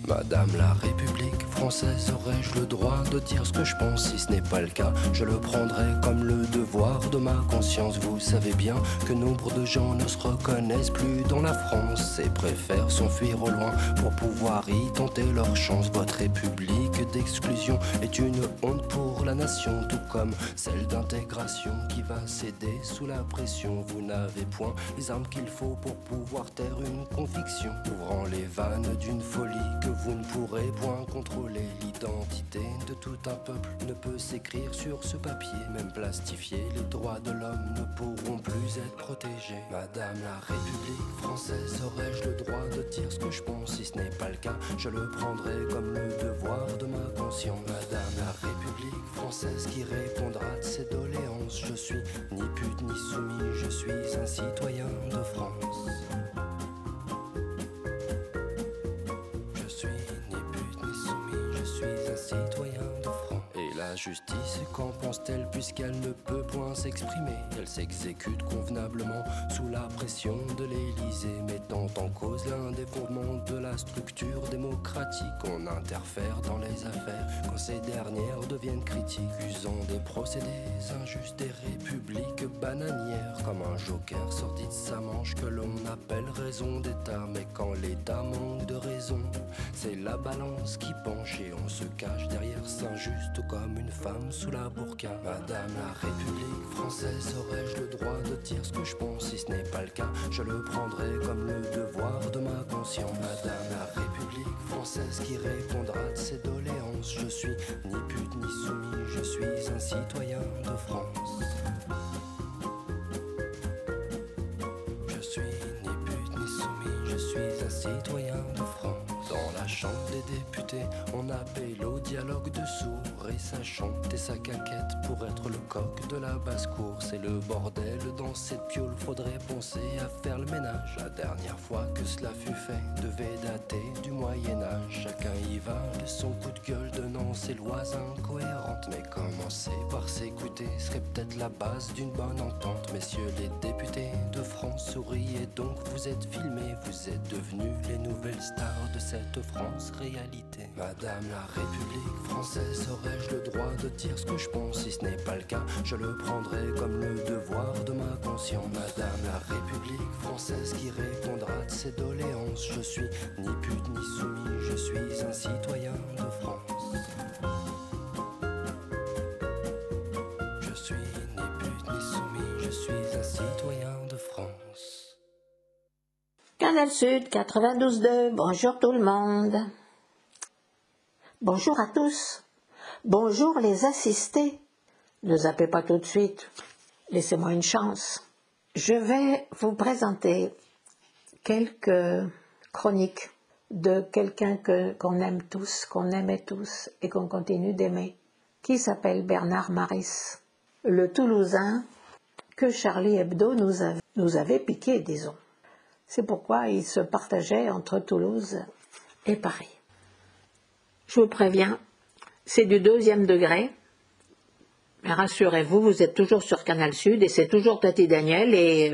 Madame la République française, aurais-je le droit de dire ce que je pense? Si ce n'est pas le cas, je le prendrai comme le devoir de ma conscience. Vous savez bien que nombre de gens ne se reconnaissent plus dans la France et préfèrent s'enfuir au loin pour pouvoir y tenter leur chance. Votre République d'exclusion est une honte pour la nation, tout comme celle d'intégration qui va céder sous la pression. Vous n'avez point les armes qu'il faut pour pouvoir taire une conviction, ouvrant les vannes d'une folie que vous ne pourrez point contrôler. L'identité de tout un peuple ne peut s'écrire sur ce papier, même plastifié, les droits de l'homme ne pourront plus être protégés. Madame la République française, aurais-je le droit de dire ce que je pense? Si ce n'est pas le cas, je le prendrai comme le devoir de ma conscience. Madame la République française qui répondra de ses doléances, je suis ni pute ni soumis, je suis un citoyen de France. Je suis ni pute ni soumis, je suis un citoyen de France. Et la justice, qu'en pense-t-elle puisqu'elle ne peut point s'exprimer? Elle s'exécute convenablement sous la pression de l'Élysée, mettant en cause l'un des fondements de la structure démocratique. On interfère dans les affaires quand ces dernières deviennent critiques, usant des procédés injustes, des républiques bananières, comme un joker sorti de sa manche que l'on appelle raison d'État. Mais quand l'État manque de raison, c'est la balance qui penche et on se cache derrière Saint-Just comme une femme sous la burqa. Madame la République française, aurais-je le droit de dire ce que je pense? Si ce n'est pas le cas, je le prendrai comme le devoir de ma conscience. Madame la République française qui répondra de ses doléances, je suis ni pute ni soumis, je suis un citoyen de France. Je suis ni pute ni soumis, je suis un citoyen de France. Dans la chambre des députés, on appelle au dialogue de sourds et ça chante et ça caquette pour être le coq de la basse-cour. C'est le bordel dans cette piole, faudrait penser à faire le ménage. La dernière fois que cela fut fait devait dater du Moyen-Âge. Chacun y va de son coup de gueule, donnant ses lois incohérentes. Mais commencer par s'écouter serait peut-être la base d'une bonne entente. Messieurs les députés de France, souriez donc, vous êtes filmés, vous êtes devenus les nouvelles stars de cette France réalité. Madame la République française, aurais-je le droit de dire ce que je pense? Si ce n'est pas le cas, je le prendrai comme le devoir de ma conscience. Madame la République française qui répondra de ses doléances, je suis ni pute ni soumis, je suis un citoyen de France. Je suis ni pute ni soumis, je suis un citoyen de France. Canal Sud 92.2, bonjour tout le monde. Bonjour à tous. Bonjour les assistés. Ne zappez pas tout de suite. Laissez-moi une chance. Je vais vous présenter quelques chroniques de quelqu'un qu'on aime tous, qu'on aimait tous et qu'on continue d'aimer, qui s'appelle Bernard Maris, le Toulousain que Charlie Hebdo nous avait piqué, disons. C'est pourquoi il se partageait entre Toulouse et Paris. Je vous préviens, c'est du 2e degré. Mais rassurez-vous, vous êtes toujours sur Canal Sud et c'est toujours Tati Daniel.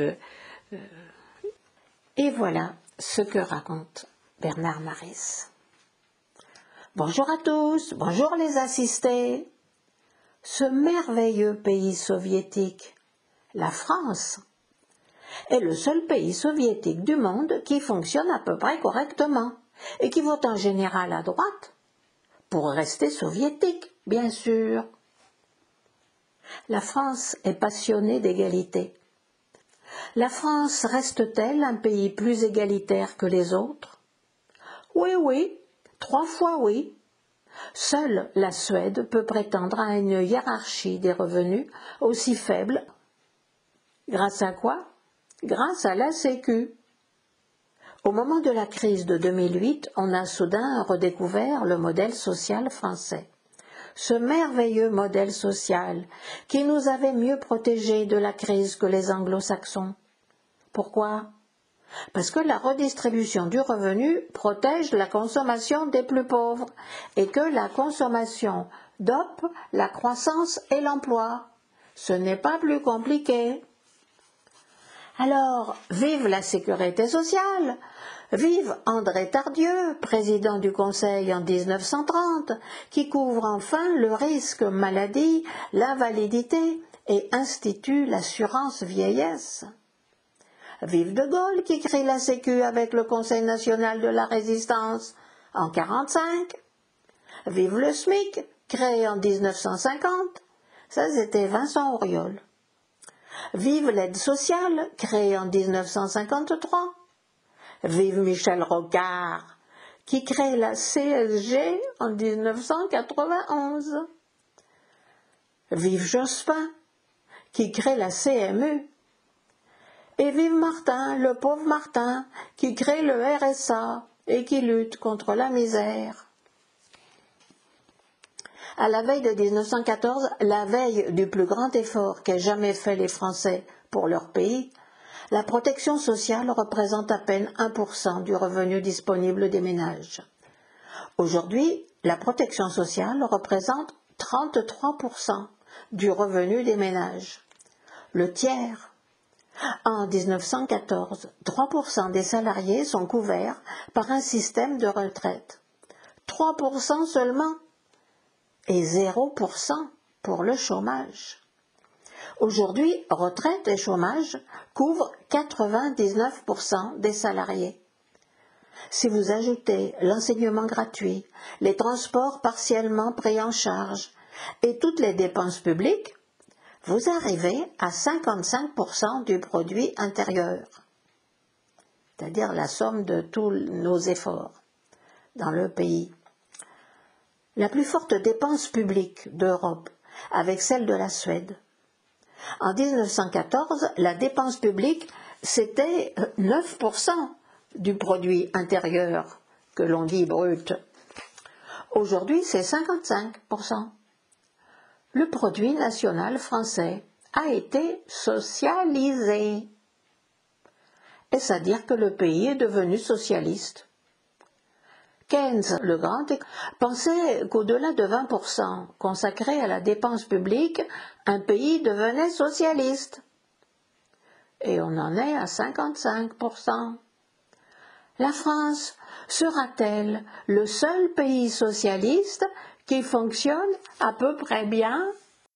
Et voilà ce que raconte Bernard Maris. Bonjour à tous, bonjour les assistés. Ce merveilleux pays soviétique, la France, est le seul pays soviétique du monde qui fonctionne à peu près correctement et qui vote en général à droite pour rester soviétique, bien sûr. La France est passionnée d'égalité. La France reste-t-elle un pays plus égalitaire que les autres? Oui, 3 fois oui. Seule la Suède peut prétendre à une hiérarchie des revenus aussi faible. Grâce à quoi? Grâce à la Sécu. Au moment de la crise de 2008, on a soudain redécouvert le modèle social français. Ce merveilleux modèle social qui nous avait mieux protégés de la crise que les anglo-saxons. Pourquoi? Parce que la redistribution du revenu protège la consommation des plus pauvres et que la consommation dope la croissance et l'emploi. Ce n'est pas plus compliqué. Alors, vive la sécurité sociale! Vive André Tardieu, président du Conseil en 1930, qui couvre enfin le risque maladie, l'invalidité et institue l'assurance vieillesse. Vive De Gaulle, qui crée la Sécu avec le Conseil national de la résistance en 1945. Vive le SMIC, créé en 1950. Ça, c'était Vincent Auriol. Vive l'aide sociale, créée en 1953. Vive Michel Rocard, qui crée la CSG en 1991. Vive Jospin, qui crée la CMU. Et vive Martin, le pauvre Martin, qui crée le RSA et qui lutte contre la misère. À la veille de 1914, la veille du plus grand effort qu'aient jamais fait les Français pour leur pays, la protection sociale représente à peine 1% du revenu disponible des ménages. Aujourd'hui, la protection sociale représente 33% du revenu des ménages, le tiers. En 1914, 3% des salariés sont couverts par un système de retraite. 3% seulement et 0% pour le chômage. Aujourd'hui, retraite et chômage couvrent 99% des salariés. Si vous ajoutez l'enseignement gratuit, les transports partiellement pris en charge et toutes les dépenses publiques, vous arrivez à 55% du produit intérieur, c'est-à-dire la somme de tous nos efforts dans le pays. La plus forte dépense publique d'Europe, avec celle de la Suède. En 1914, la dépense publique, c'était 9% du produit intérieur que l'on dit brut. Aujourd'hui, c'est 55%. Le produit national français a été socialisé. Est-ce à dire que le pays est devenu socialiste? Keynes, le grand, pensait qu'au-delà de 20% consacrés à la dépense publique, un pays devenait socialiste. Et on en est à 55%. La France sera-t-elle le seul pays socialiste qui fonctionne à peu près bien?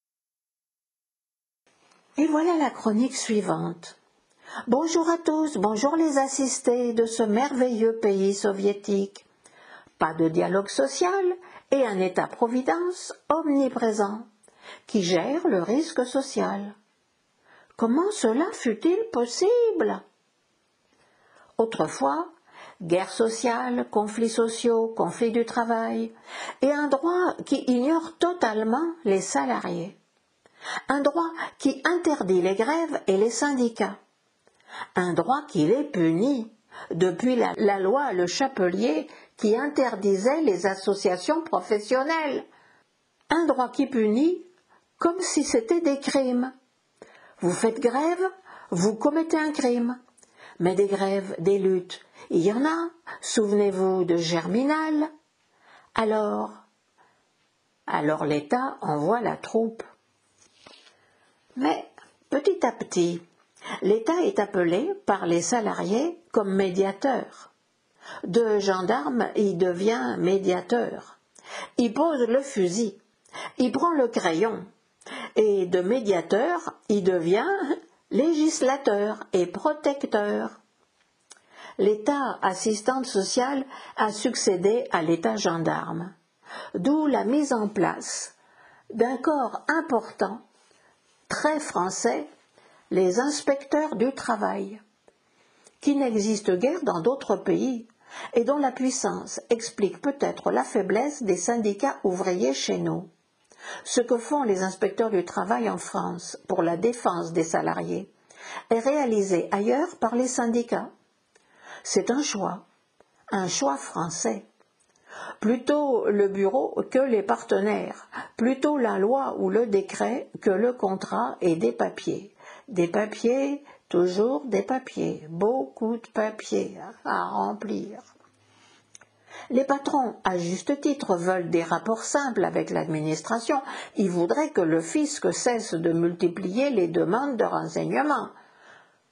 Et voilà la chronique suivante. Bonjour à tous, bonjour les assistés de ce merveilleux pays soviétique. Pas de dialogue social et un État-providence omniprésent qui gère le risque social. Comment cela fut-il possible? Autrefois, guerre sociale, conflits sociaux, conflits du travail, et un droit qui ignore totalement les salariés. Un droit qui interdit les grèves et les syndicats. Un droit qui les punit, depuis la loi Le Chapelier qui interdisait les associations professionnelles. Un droit qui punit comme si c'était des crimes. Vous faites grève, vous commettez un crime. Mais des grèves, des luttes, il y en a. Souvenez-vous de Germinal. Alors l'État envoie la troupe. Mais petit à petit, l'État est appelé par les salariés comme médiateur. De gendarme, il devient médiateur. Il pose le fusil, il prend le crayon. Et de médiateur, il devient législateur et protecteur. L'État assistante sociale a succédé à l'État gendarme, d'où la mise en place d'un corps important, très français, les inspecteurs du travail, qui n'existent guère dans d'autres pays et dont la puissance explique peut-être la faiblesse des syndicats ouvriers chez nous. Ce que font les inspecteurs du travail en France pour la défense des salariés est réalisé ailleurs par les syndicats. C'est un choix français. Plutôt le bureau que les partenaires, plutôt la loi ou le décret que le contrat et des papiers. Des papiers, toujours des papiers, beaucoup de papiers à remplir. Les patrons, à juste titre, veulent des rapports simples avec l'administration. Ils voudraient que le fisc cesse de multiplier les demandes de renseignements.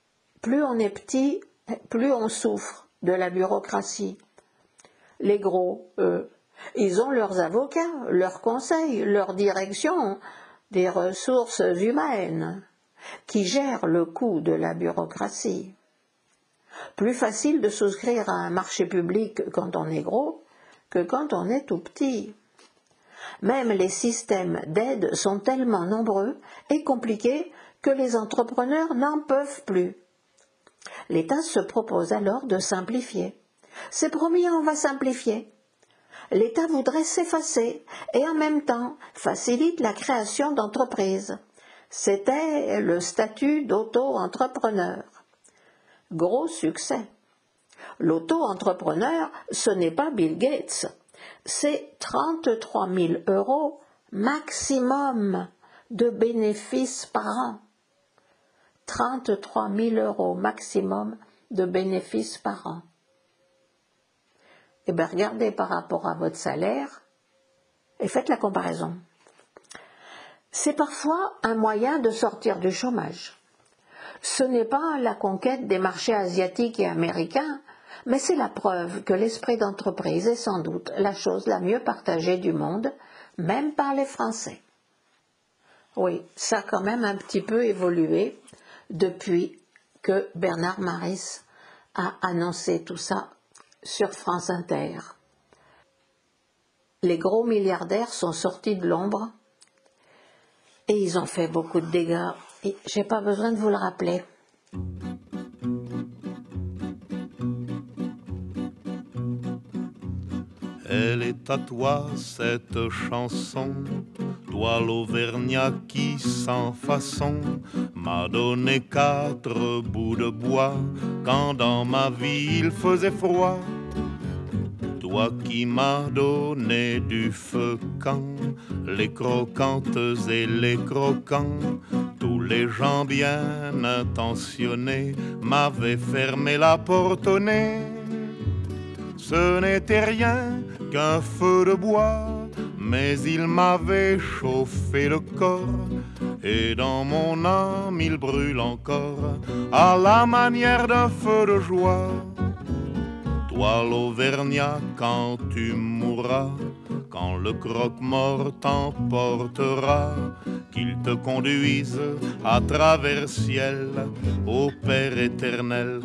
Plus on est petit, plus on souffre de la bureaucratie. Les gros, eux, ils ont leurs avocats, leurs conseils, leur direction des ressources humaines qui gèrent le coût de la bureaucratie. Plus facile de souscrire à un marché public quand on est gros que quand on est tout petit. Même les systèmes d'aide sont tellement nombreux et compliqués que les entrepreneurs n'en peuvent plus. L'État se propose alors de simplifier. C'est promis, on va simplifier. L'État voudrait s'effacer et en même temps facilite la création d'entreprises. C'était le statut d'auto-entrepreneur. Gros succès. L'auto-entrepreneur, ce n'est pas Bill Gates. C'est 33 000 € maximum de bénéfices par an. 33 000 € maximum de bénéfices par an. Eh bien, regardez par rapport à votre salaire et faites la comparaison. C'est parfois un moyen de sortir du chômage. Ce n'est pas la conquête des marchés asiatiques et américains, mais c'est la preuve que l'esprit d'entreprise est sans doute la chose la mieux partagée du monde, même par les Français. Oui, ça a quand même un petit peu évolué depuis que Bernard Maris a annoncé tout ça sur France Inter. Les gros milliardaires sont sortis de l'ombre et ils ont fait beaucoup de dégâts. Et j'ai pas besoin de vous le rappeler. Elle est à toi cette chanson, toi l'Auvergnat qui sans façon m'a donné 4 bouts de bois quand dans ma vie il faisait froid. Toi qui m'as donné du feu quand les croquantes et les croquants, tous les gens bien intentionnés m'avaient fermé la porte au nez. Ce n'était rien qu'un feu de bois, mais il m'avait chauffé le corps, et dans mon âme il brûle encore, à la manière d'un feu de joie. Toi l'Auvergnat, quand tu mourras, quand le croque-mort t'emportera, qu'il te conduise à travers ciel au Père éternel.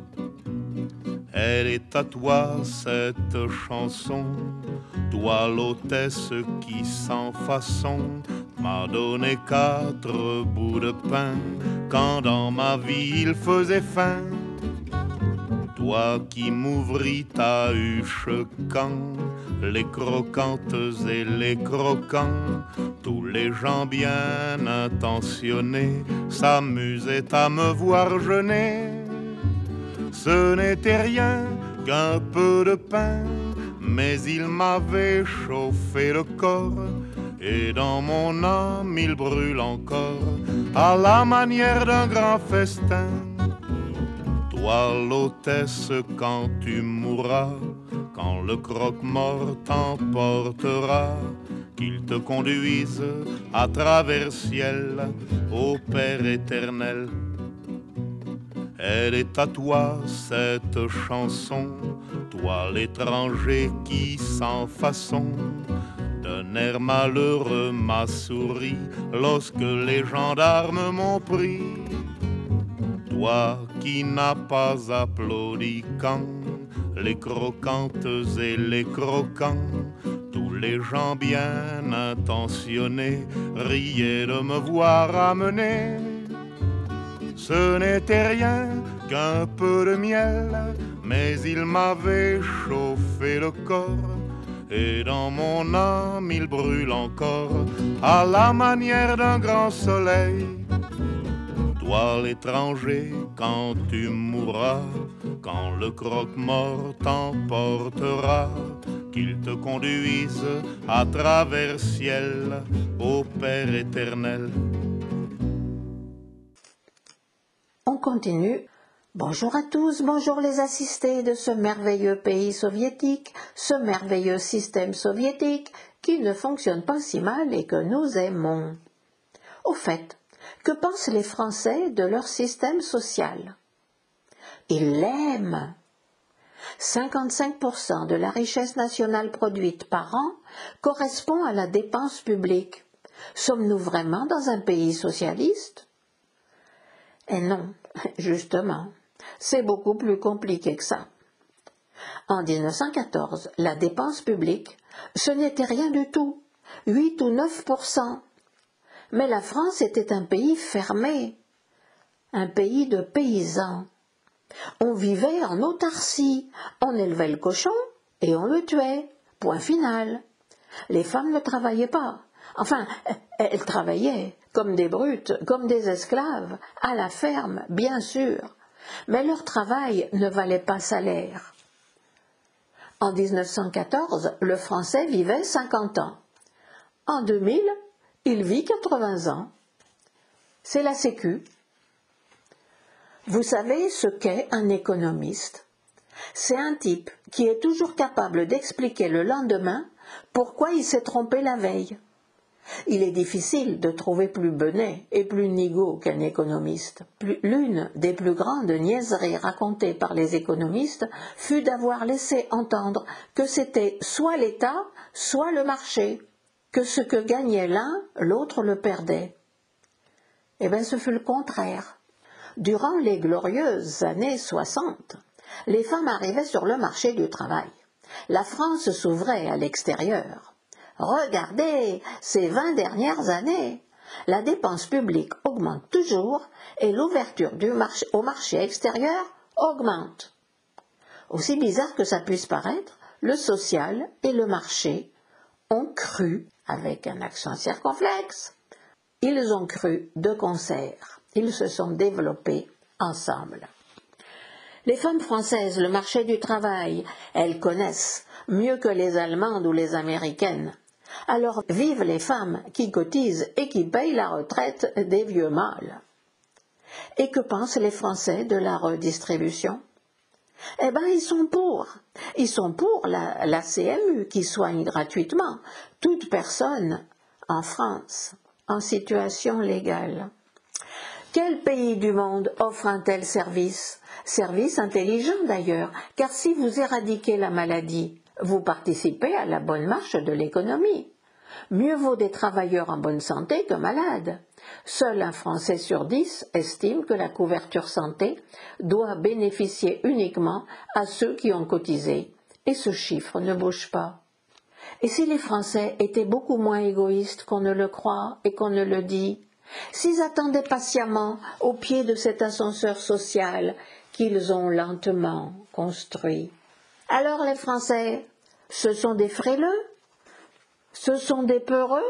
Elle est à toi cette chanson, toi l'hôtesse qui sans façon m'a donné 4 bouts de pain quand dans ma vie il faisait faim. Toi qui m'ouvris ta huche quand les croquantes et les croquants, tous les gens bien intentionnés s'amusaient à me voir jeûner. Ce n'était rien qu'un peu de pain, mais il m'avait chauffé le corps, et dans mon âme il brûle encore, à la manière d'un grand festin. Toi l'hôtesse, quand tu mourras, quand le croque-mort t'emportera, qu'il te conduise à travers ciel au Père éternel. Elle est à toi cette chanson, toi l'étranger qui sans façon d'un air malheureux m'a souri lorsque les gendarmes m'ont pris. Toi qui n'as pas applaudi quand les croquantes et les croquants, tous les gens bien intentionnés riaient de me voir amener. Ce n'était rien qu'un peu de miel, mais il m'avait chauffé le corps, et dans mon âme il brûle encore, à la manière d'un grand soleil. Toi l'étranger, quand tu mourras, quand le croque-mort t'emportera, qu'il te conduise à travers ciel au Père éternel. On continue. Bonjour à tous, bonjour les assistés de ce merveilleux pays soviétique, ce merveilleux système soviétique qui ne fonctionne pas si mal et que nous aimons. Au fait, que pensent les Français de leur système social? Ils l'aiment. 55% de la richesse nationale produite par an correspond à la dépense publique. Sommes-nous vraiment dans un pays socialiste? Et non, justement, c'est beaucoup plus compliqué que ça. En 1914, la dépense publique, ce n'était rien du tout, 8 ou 9%. Mais la France était un pays fermé, un pays de paysans. On vivait en autarcie, on élevait le cochon et on le tuait, point final. Les femmes ne travaillaient pas, enfin, elles travaillaient comme des brutes, comme des esclaves, à la ferme, bien sûr, mais leur travail ne valait pas salaire. En 1914, le Français vivait 50 ans. En 2000, il vit 80 ans. C'est la Sécu. Vous savez ce qu'est un économiste? C'est un type qui est toujours capable d'expliquer le lendemain pourquoi il s'est trompé la veille. Il est difficile de trouver plus benet et plus nigaud qu'un économiste. L'une des plus grandes niaiseries racontées par les économistes fut d'avoir laissé entendre que c'était soit l'État, soit le marché, que ce que gagnait l'un, l'autre le perdait. Eh bien, ce fut le contraire. Durant les glorieuses années 60, les femmes arrivaient sur le marché du travail. La France s'ouvrait à l'extérieur. Regardez, ces 20 dernières années, la dépense publique augmente toujours et l'ouverture au marché extérieur augmente. Aussi bizarre que ça puisse paraître, le social et le marché ont cru, avec un accent circonflexe, ils ont cru de concert. Ils se sont développés ensemble. Les femmes françaises, le marché du travail, elles connaissent mieux que les Allemandes ou les Américaines. Alors vive les femmes qui cotisent et qui payent la retraite des vieux mâles. Et que pensent les Français de la redistribution? Eh bien, ils sont pour. Ils sont pour la CMU qui soigne gratuitement toute personne en France en situation légale. Quel pays du monde offre un tel service? Service intelligent d'ailleurs, car si vous éradiquez la maladie, vous participez à la bonne marche de l'économie. Mieux vaut des travailleurs en bonne santé que malades. Seul un Français sur 10 estime que la couverture santé doit bénéficier uniquement à ceux qui ont cotisé, et ce chiffre ne bouge pas. Et si les Français étaient beaucoup moins égoïstes qu'on ne le croit et qu'on ne le dit, s'ils attendaient patiemment au pied de cet ascenseur social qu'ils ont lentement construit. Alors les Français, ce sont des frileux? Ce sont des peureux?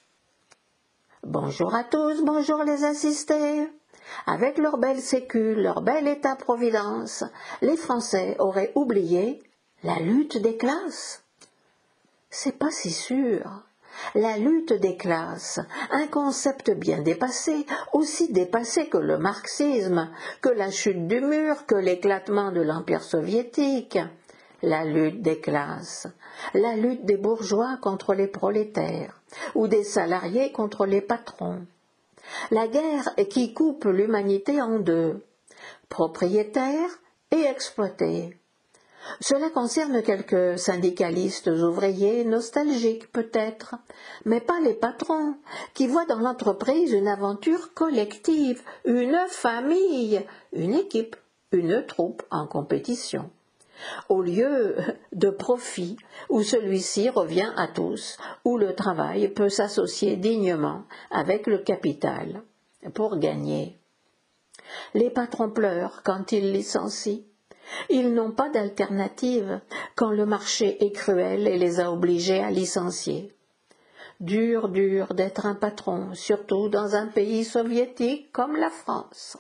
Bonjour à tous, bonjour les assistés. Avec leur belle sécu, leur bel état-providence, les Français auraient oublié la lutte des classes. C'est pas si sûr. La lutte des classes, un concept bien dépassé, aussi dépassé que le marxisme, que la chute du mur, que l'éclatement de l'Empire soviétique. La lutte des classes, la lutte des bourgeois contre les prolétaires, ou des salariés contre les patrons. La guerre qui coupe l'humanité en deux, propriétaires et exploités. Cela concerne quelques syndicalistes ouvriers nostalgiques peut-être, mais pas les patrons, qui voient dans l'entreprise une aventure collective, une famille, une équipe, une troupe en compétition. Au lieu de profit, où celui-ci revient à tous, où le travail peut s'associer dignement avec le capital pour gagner. Les patrons pleurent quand ils licencient. Ils n'ont pas d'alternative quand le marché est cruel et les a obligés à licencier. Dur d'être un patron, surtout dans un pays soviétique comme la France.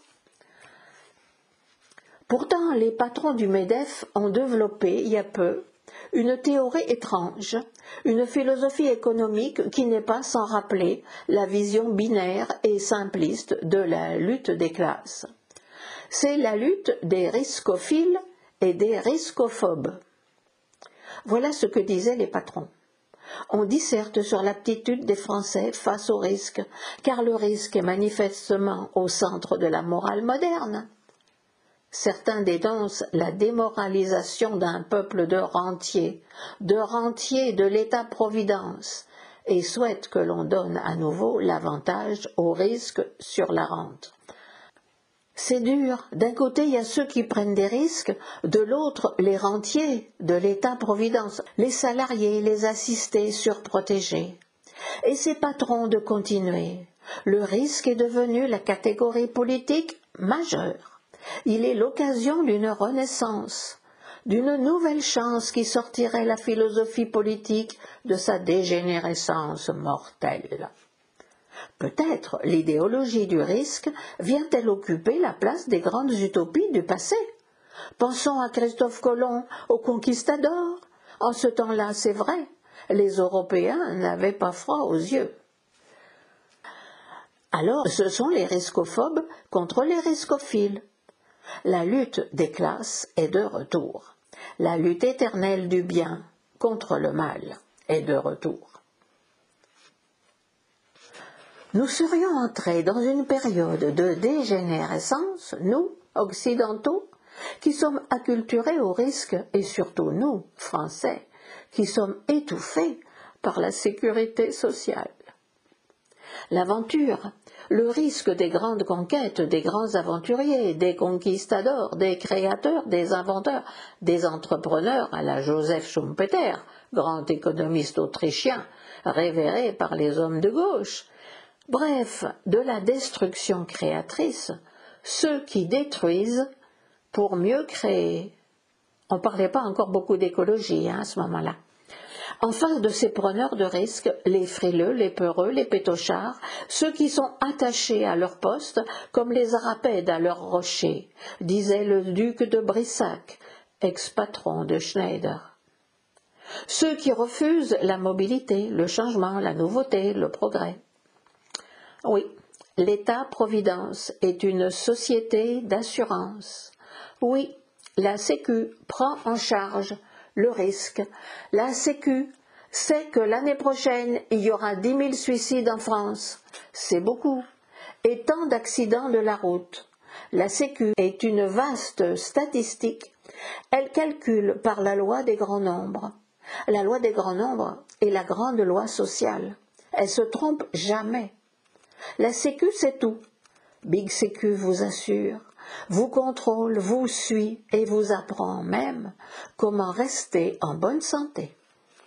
Pourtant, les patrons du MEDEF ont développé, il y a peu, une théorie étrange, une philosophie économique qui n'est pas sans rappeler la vision binaire et simpliste de la lutte des classes. C'est la lutte des riscophiles et des riscophobes. Voilà ce que disaient les patrons. On disserte sur l'aptitude des Français face au risque, car le risque est manifestement au centre de la morale moderne. Certains dénoncent la démoralisation d'un peuple de rentiers de l'État-providence, et souhaitent que l'on donne à nouveau l'avantage au risque sur la rente. C'est dur. D'un côté, il y a ceux qui prennent des risques, de l'autre, les rentiers de l'État-providence, les salariés, les assistés surprotégés. Et ces patrons de continuer. Le risque est devenu la catégorie politique majeure. Il est l'occasion d'une renaissance, d'une nouvelle chance qui sortirait la philosophie politique de sa dégénérescence mortelle. Peut-être l'idéologie du risque vient-elle occuper la place des grandes utopies du passé. Pensons à Christophe Colomb, aux conquistadors. En ce temps-là, c'est vrai, les Européens n'avaient pas froid aux yeux. Alors, ce sont les riscophobes contre les riscophiles. La lutte des classes est de retour. La lutte éternelle du bien contre le mal est de retour. Nous serions entrés dans une période de dégénérescence, nous, occidentaux, qui sommes acculturés au risque, et surtout nous, Français, qui sommes étouffés par la sécurité sociale. L'aventure, le risque des grandes conquêtes, des grands aventuriers, des conquistadors, des créateurs, des inventeurs, des entrepreneurs à la Joseph Schumpeter, grand économiste autrichien, révéré par les hommes de gauche. Bref, de la destruction créatrice, ceux qui détruisent pour mieux créer. On ne parlait pas encore beaucoup d'écologie à ce moment-là. En face de ces preneurs de risques, les frileux, les peureux, les pétochards, ceux qui sont attachés à leur poste comme les arapèdes à leur rocher, disait le duc de Brissac, ex-patron de Schneider. Ceux qui refusent la mobilité, le changement, la nouveauté, le progrès. Oui, l'État-providence est une société d'assurance. Oui, la Sécu prend en charge le risque. La Sécu sait que l'année prochaine, il y aura 10 000 suicides en France. C'est beaucoup. Et tant d'accidents de la route. La Sécu est une vaste statistique. Elle calcule par la loi des grands nombres. La loi des grands nombres est la grande loi sociale. Elle se trompe jamais. La Sécu, c'est tout. Big Sécu vous assure, vous contrôle, vous suit et vous apprend même comment rester en bonne santé.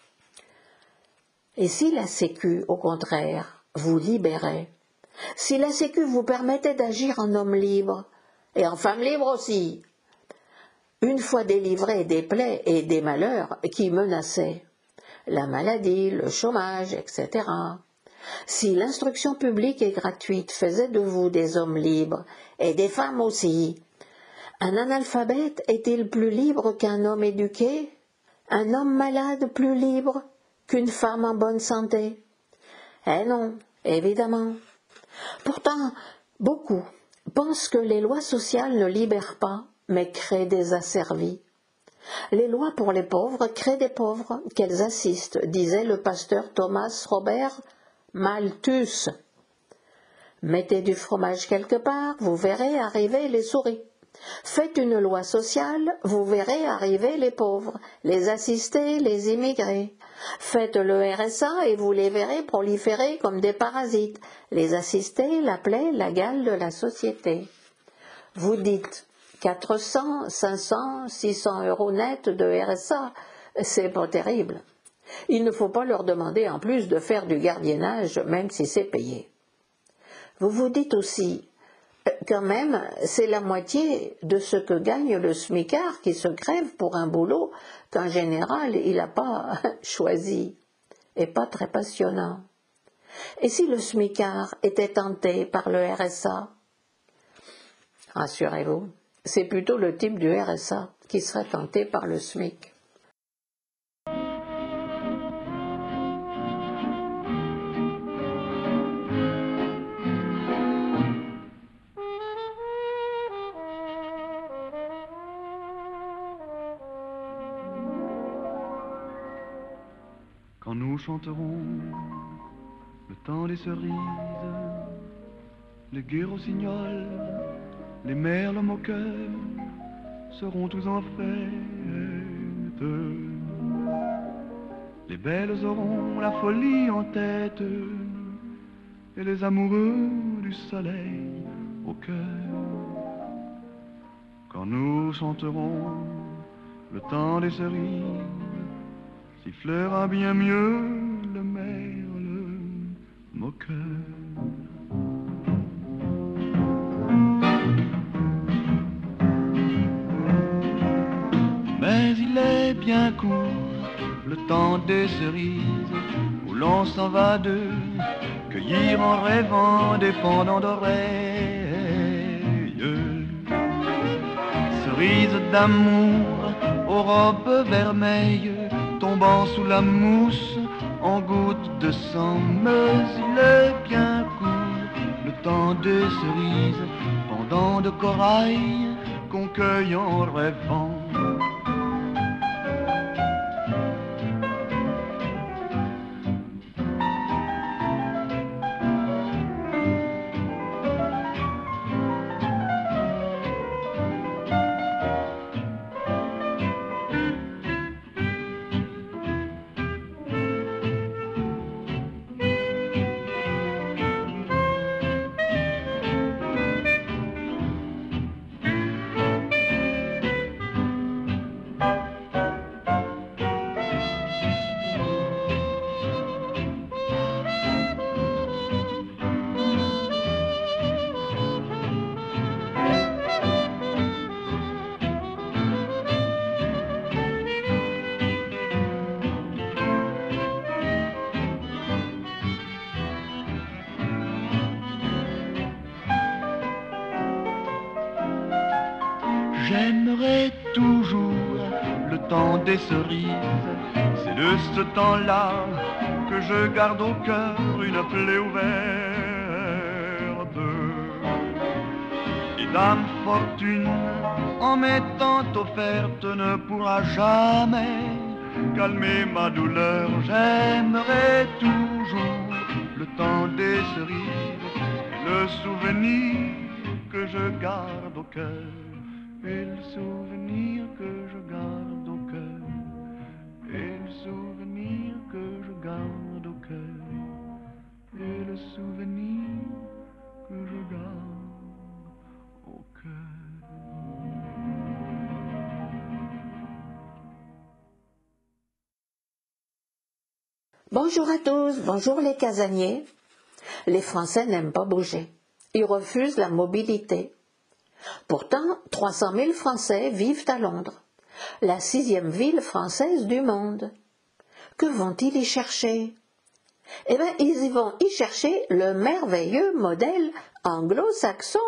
Et si la Sécu, au contraire, vous libérait, si la Sécu vous permettait d'agir en homme libre, et en femme libre aussi, une fois délivré des plaies et des malheurs qui menaçaient, la maladie, le chômage, etc., si l'instruction publique et gratuite faisait de vous des hommes libres, et des femmes aussi, un analphabète est-il plus libre qu'un homme éduqué? Un homme malade plus libre qu'une femme en bonne santé? Eh non, évidemment. Pourtant, beaucoup pensent que les lois sociales ne libèrent pas, mais créent des asservis. Les lois pour les pauvres créent des pauvres, qu'elles assistent, disait le pasteur Thomas Robert Malthus. Mettez du fromage quelque part, vous verrez arriver les souris. Faites une loi sociale, vous verrez arriver les pauvres, les assistés, les immigrés. Faites le RSA et vous les verrez proliférer comme des parasites. Les assistés, la plaie, la gale de la société. Vous dites 400, 500, 600 € net de RSA, c'est pas terrible. Il ne faut pas leur demander en plus de faire du gardiennage, même si c'est payé. Vous vous dites aussi, quand même, c'est la moitié de ce que gagne le smicard qui se crève pour un boulot qu'en général il n'a pas choisi, et pas très passionnant. Et si le smicard était tenté par le RSA? Rassurez-vous, c'est plutôt le type du RSA qui serait tenté par le SMIC. Quand nous chanterons le temps des cerises, les gus rossignols, les merles moqueurs, seront tous en fête. Les belles auront la folie en tête et les amoureux du soleil au cœur. Quand nous chanterons le temps des cerises, sifflera bien mieux le merle moqueur. Mais il est bien court le temps des cerises, où l'on s'en va de cueillir en rêvant des pendants d'oreilles. Cerises d'amour aux robes vermeilles, tombant sous la mousse en gouttes de sang. Mais il est bien court le temps des cerises, pendant de corail qu'on cueille en rêvant. J'aimerais toujours le temps des cerises. C'est de ce temps-là que je garde au cœur une plaie ouverte. Et Dame Fortune, en m'étant offerte, ne pourra jamais calmer ma douleur. J'aimerais toujours le temps des cerises et le souvenir que je garde au cœur. Et le souvenir que je garde au cœur, et le souvenir que je garde au cœur, et le souvenir que je garde au cœur. Bonjour à tous, bonjour les casaniers. Les Français n'aiment pas bouger. Ils refusent la mobilité. Pourtant, 300 000 Français vivent à Londres, la 6e ville française du monde. Que vont-ils y chercher? Eh bien, ils y vont y chercher le merveilleux modèle anglo-saxon.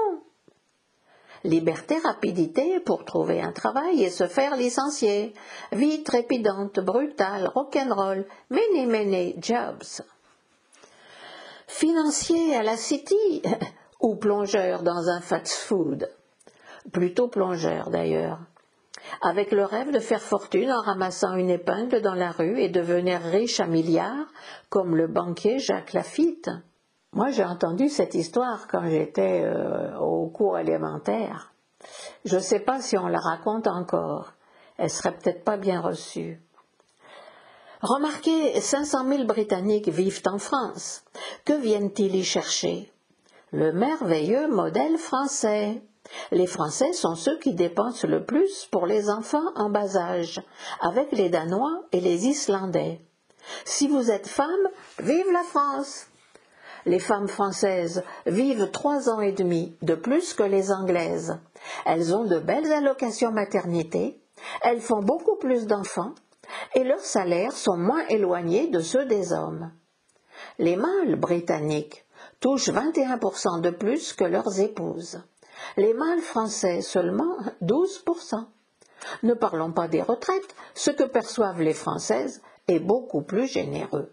Liberté, rapidité pour trouver un travail et se faire licencier. Vie trépidante, brutale, rock'n'roll, many jobs. Financier à la City ou plongeur dans un fast-food. Plutôt plongeur d'ailleurs, avec le rêve de faire fortune en ramassant une épingle dans la rue et devenir riche à milliards, comme le banquier Jacques Lafitte. Moi j'ai entendu cette histoire quand j'étais au cours élémentaire. Je ne sais pas si on la raconte encore, elle serait peut-être pas bien reçue. Remarquez, 500 000 Britanniques vivent en France. Que viennent-ils y chercher? Le merveilleux modèle français. Les Français sont ceux qui dépensent le plus pour les enfants en bas âge, avec les Danois et les Islandais. Si vous êtes femme, vive la France! Les femmes françaises vivent 3 ans et demi de plus que les Anglaises. Elles ont de belles allocations maternité, elles font beaucoup plus d'enfants et leurs salaires sont moins éloignés de ceux des hommes. Les mâles britanniques touchent 21% de plus que leurs épouses. Les mâles français seulement 12%. Ne parlons pas des retraites, ce que perçoivent les Françaises est beaucoup plus généreux.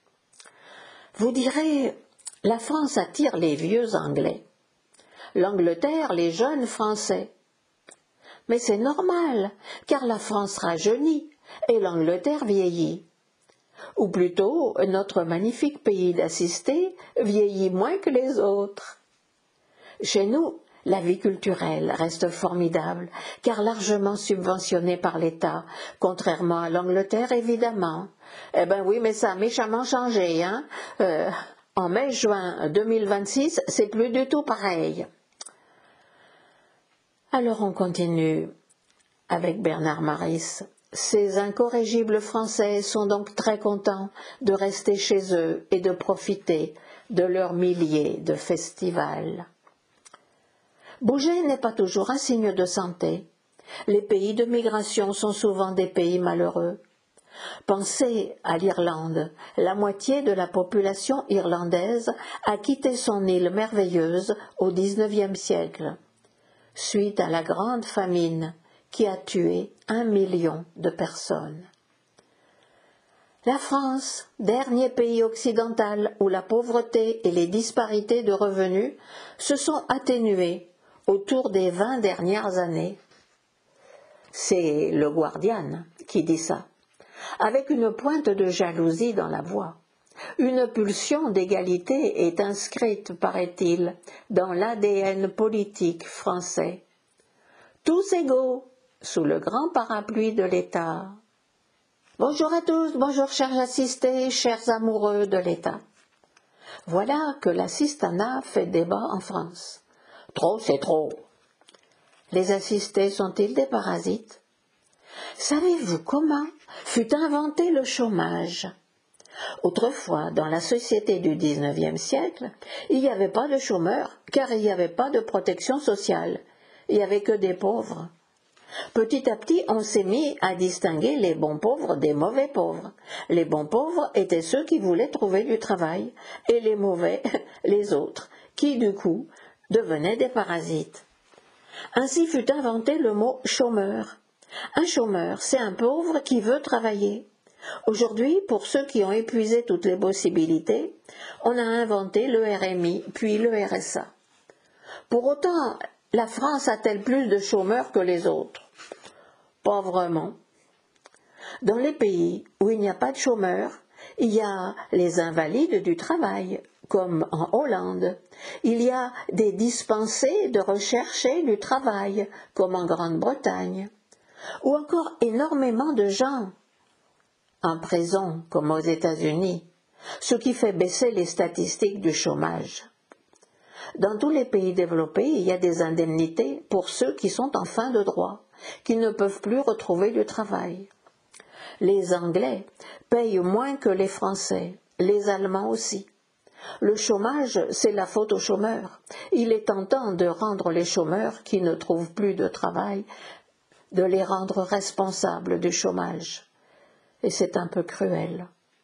Vous direz, la France attire les vieux Anglais, l'Angleterre les jeunes Français. Mais c'est normal, car la France rajeunit et l'Angleterre vieillit. Ou plutôt, notre magnifique pays d'assistés vieillit moins que les autres. Chez nous, La vie culturelle reste formidable, car largement subventionnée par l'État, contrairement à l'Angleterre, évidemment. Eh ben oui, mais ça a méchamment changé, hein. En mai-juin 2026, c'est plus du tout pareil. Alors on continue avec Bernard Maris. Ces incorrigibles Français sont donc très contents de rester chez eux et de profiter de leurs milliers de festivals. Bouger n'est pas toujours un signe de santé. Les pays de migration sont souvent des pays malheureux. Pensez à l'Irlande. La moitié de la population irlandaise a quitté son île merveilleuse au XIXe siècle, suite à la grande famine qui a tué 1 million de personnes. La France, dernier pays occidental où la pauvreté et les disparités de revenus se sont atténuées autour des 20 dernières années. C'est le Guardian qui dit ça, avec une pointe de jalousie dans la voix. Une pulsion d'égalité est inscrite, paraît-il, dans l'ADN politique français. Tous égaux, sous le grand parapluie de l'État. Bonjour à tous, bonjour chers assistés, chers amoureux de l'État. Voilà que l'assistanat fait débat en France. Trop, c'est trop. Les assistés sont-ils des parasites? Savez-vous comment fut inventé le chômage? Autrefois, dans la société du XIXe siècle, il n'y avait pas de chômeurs, car il n'y avait pas de protection sociale. Il n'y avait que des pauvres. Petit à petit, on s'est mis à distinguer les bons pauvres des mauvais pauvres. Les bons pauvres étaient ceux qui voulaient trouver du travail, et les mauvais, les autres, qui du coup devenaient des parasites. Ainsi fut inventé le mot chômeur. Un chômeur, c'est un pauvre qui veut travailler. Aujourd'hui, pour ceux qui ont épuisé toutes les possibilités, on a inventé le RMI, puis le RSA. Pour autant, la France a-t-elle plus de chômeurs que les autres? Pas vraiment. Dans les pays où il n'y a pas de chômeurs, il y a les invalides du travail, comme en Hollande. Il y a des dispensés de rechercher du travail, comme en Grande-Bretagne. Ou encore énormément de gens en prison, comme aux États-Unis, ce qui fait baisser les statistiques du chômage. Dans tous les pays développés, il y a des indemnités pour ceux qui sont en fin de droit, qui ne peuvent plus retrouver du travail. Les Anglais payent moins que les Français, les Allemands aussi. Le chômage, c'est la faute aux chômeurs. Il est tentant de rendre les chômeurs qui ne trouvent plus de travail, de les rendre responsables du chômage. Et c'est un peu cruel.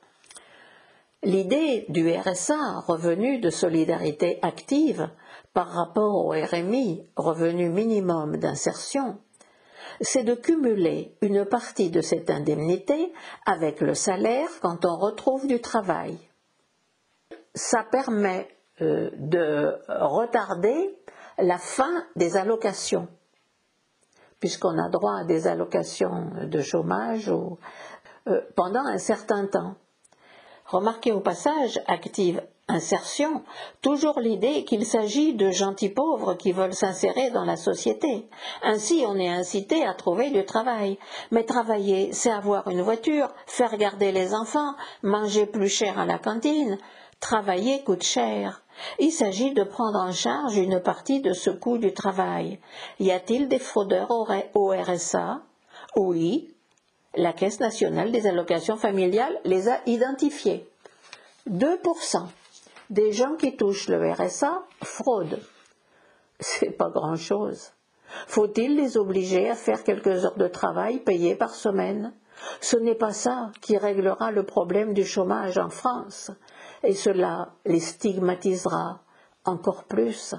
L'idée du RSA, revenu de solidarité active, par rapport au RMI, revenu minimum d'insertion, c'est de cumuler une partie de cette indemnité avec le salaire quand on retrouve du travail. Ça permet de retarder la fin des allocations, puisqu'on a droit à des allocations de chômage pendant un certain temps. Remarquez au passage, active insertion, toujours l'idée qu'il s'agit de gentils pauvres qui veulent s'insérer dans la société. Ainsi, on est incité à trouver du travail. Mais travailler, c'est avoir une voiture, faire garder les enfants, manger plus cher à la cantine. Travailler coûte cher. Il s'agit de prendre en charge une partie de ce coût du travail. Y a-t-il des fraudeurs au RSA? Oui. La Caisse nationale des allocations familiales les a identifiés. 2% des gens qui touchent le RSA fraudent. C'est pas grand-chose. Faut-il les obliger à faire quelques heures de travail payées par semaine? Ce n'est pas ça qui réglera le problème du chômage en France, et cela les stigmatisera encore plus.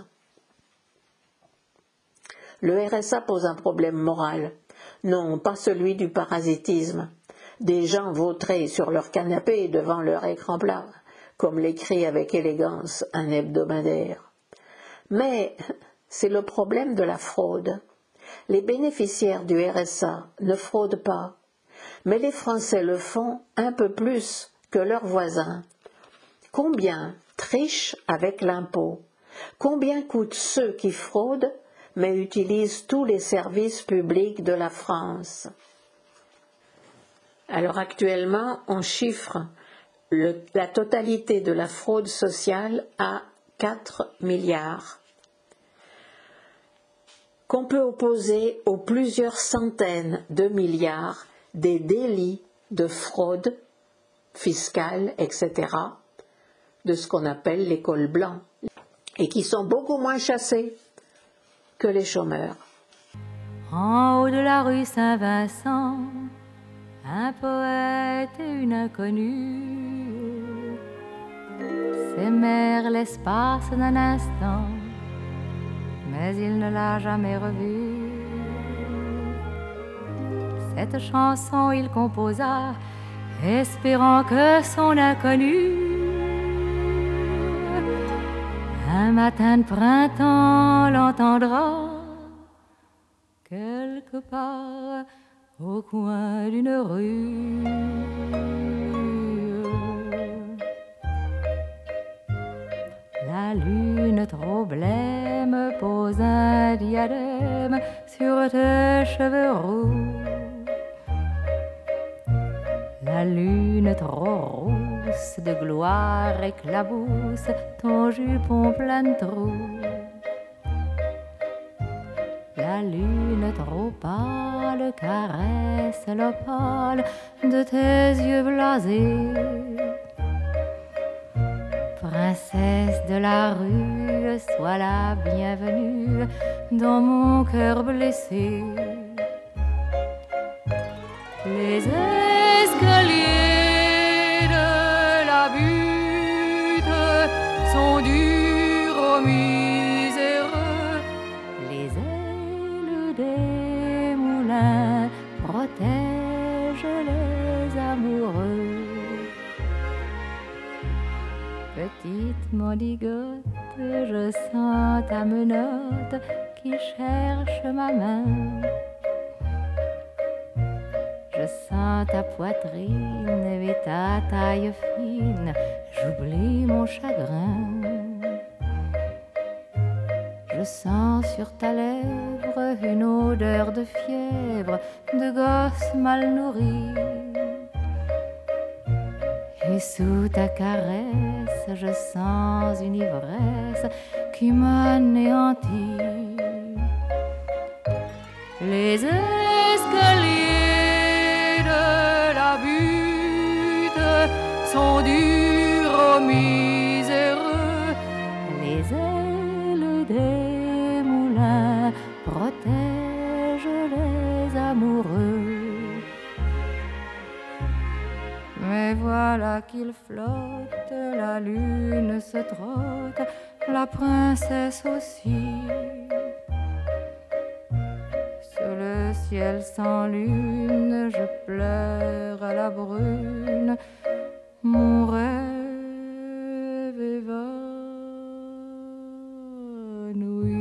Le RSA pose un problème moral. Non, pas celui du parasitisme. Des gens vautrés sur leur canapé devant leur écran plat, comme l'écrit avec élégance un hebdomadaire. Mais c'est le problème de la fraude. Les bénéficiaires du RSA ne fraudent pas, mais les Français le font un peu plus que leurs voisins. Combien trichent avec l'impôt? Combien coûtent ceux qui fraudent mais utilisent tous les services publics de la France? Alors actuellement, on chiffre la totalité de la fraude sociale à 4 milliards, qu'on peut opposer aux plusieurs centaines de milliards des délits de fraude fiscale, etc., de ce qu'on appelle les cols blancs, et qui sont beaucoup moins chassés que les chômeurs. En haut de la rue Saint-Vincent, un poète et une inconnue s'aimèrent l'espace d'un instant, mais il ne l'a jamais revue. Cette chanson il composa, espérant que son inconnu, un matin de printemps, l'entendra quelque part au coin d'une rue. La lune trop blême pose un diadème sur tes cheveux roux. La lune trop rousse de gloire éclabousse ton jupon plein de trous. La lune trop pâle caresse l'opale de tes yeux blasés. Princesse de la rue, sois la bienvenue dans mon cœur blessé. Les escaliers de la butte sont durs aux miséreux. Les ailes des moulins protègent les amoureux. Petite mendigote, je sens ta menotte qui cherche ma main. Je sens ta poitrine et ta taille fine, j'oublie mon chagrin. Je sens sur ta lèvre une odeur de fièvre, de gosse mal nourri. Et sous ta caresse, je sens une ivresse qui m'anéantit. Les escaliers de la butte sont durs aux miséreux. Les ailes des moulins protègent les amoureux. Mais voilà qu'il flotte, la lune se trotte, la princesse aussi. Sur le ciel sans lune, je pleure à la brune, mon rêve évanoui.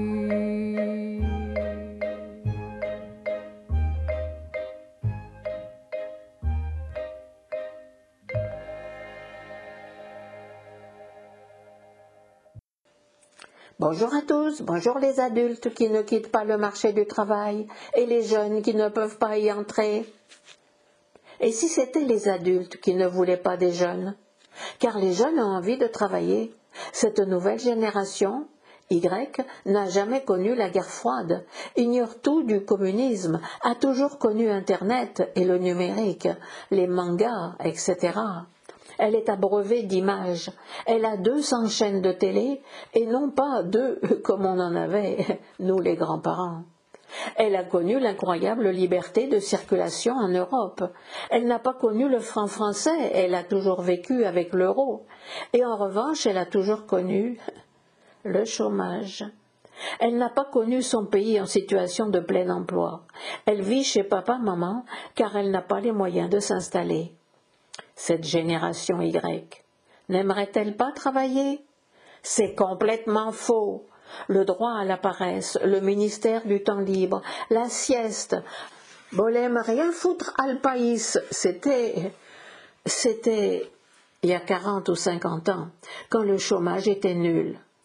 Bonjour à tous, bonjour les adultes qui ne quittent pas le marché du travail et les jeunes qui ne peuvent pas y entrer. Et si c'était les adultes qui ne voulaient pas des jeunes? Car les jeunes ont envie de travailler. Cette nouvelle génération, Y, n'a jamais connu la guerre froide, ignore tout du communisme, a toujours connu Internet et le numérique, les mangas, etc. Elle est abreuvée d'images. Elle a 200 chaînes de télé et non pas 2 comme on en avait, nous les grands-parents. Elle a connu l'incroyable liberté de circulation en Europe. Elle n'a pas connu le franc français, elle a toujours vécu avec l'euro. Et en revanche, elle a toujours connu le chômage. Elle n'a pas connu son pays en situation de plein emploi. Elle vit chez papa-maman car elle n'a pas les moyens de s'installer. Cette génération Y, n'aimerait-elle pas travailler? C'est complètement faux. Le droit à la paresse, le ministère du temps libre, la sieste, bolem rien foutre al país, c'était il y a 40 ou 50 ans, quand le chômage était nul.